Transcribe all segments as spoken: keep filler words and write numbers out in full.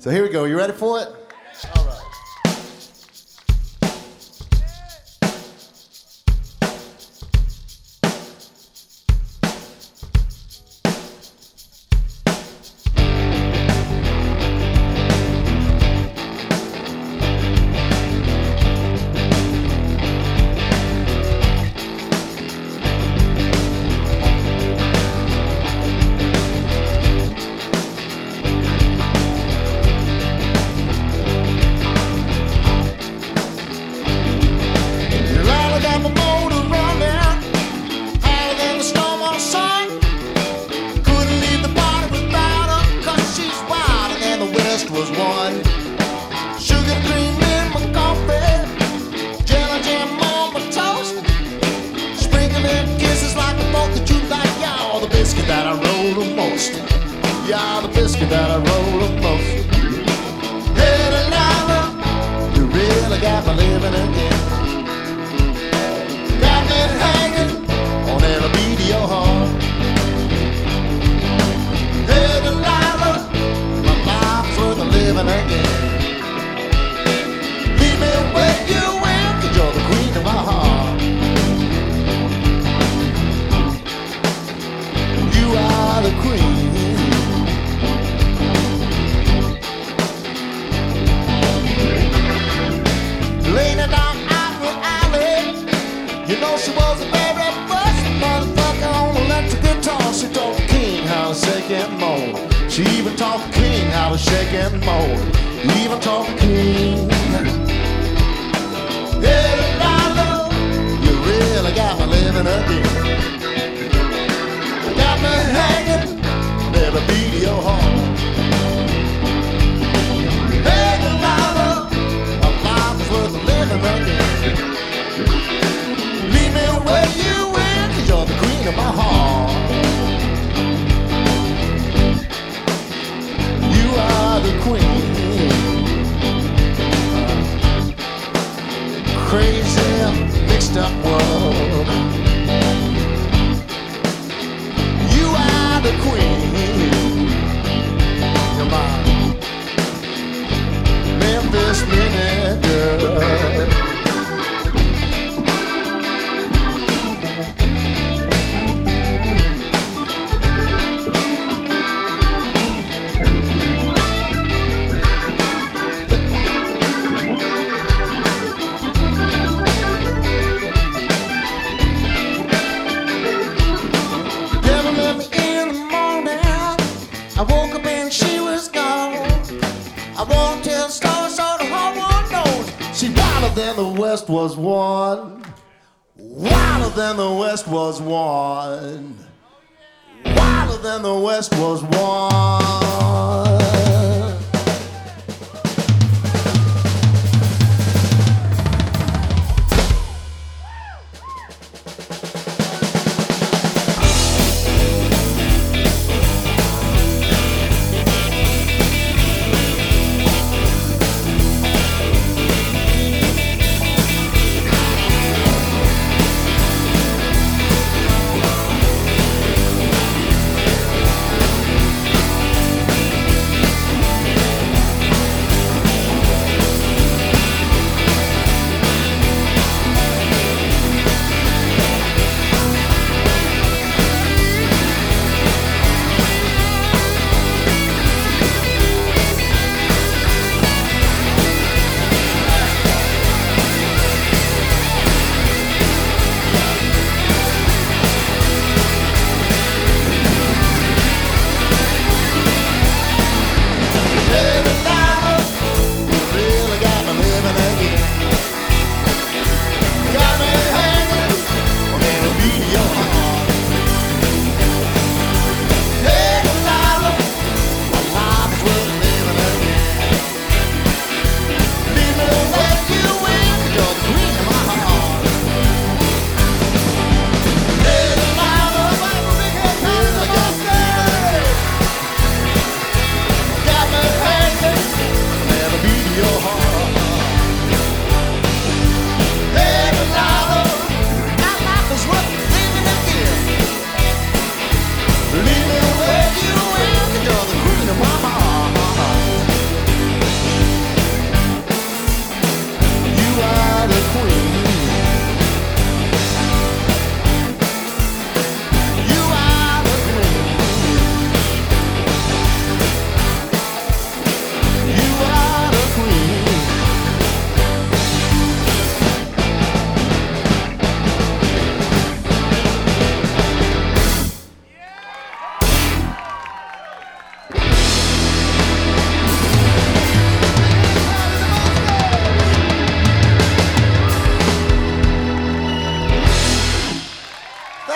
So here we go. You ready for it? All right. Was one sugar cream in my coffee, jelly jam on my toast, sprinkling kisses like a boat that you like. Y'all the biscuit that I roll the most. Y'all the biscuit that I roll the most. Hey, Delilah, you really got me living again. Got me hanging on every beat of your heart. Hey, Delilah, living again. Leave me where you will, 'cause you're the queen of my heart. You are the queen. Laying down Ivory Alley, you know she was the very first motherfucker on the electric guitar. She taught the king how to shake and mold. She even taught the king how to shake and mold. Even taught the king. Hey, Delilah, you really got me living again. Got me hanging on every beat of your heart. Hey, Delilah, my life is worth living again. Leave me where you will, 'cause you're the queen of my heart. You are the queen. Crazy, mixed up world. You are the queen. You're my Memphis Minute girl. I woke up and she was gone. I won't tell stories so the whole world knows. She wilder than the West was one. Wilder than the West was one. Wilder than the West was one.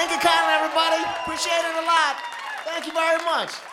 Thank you kindly, everybody. Appreciate it a lot. Thank you very much.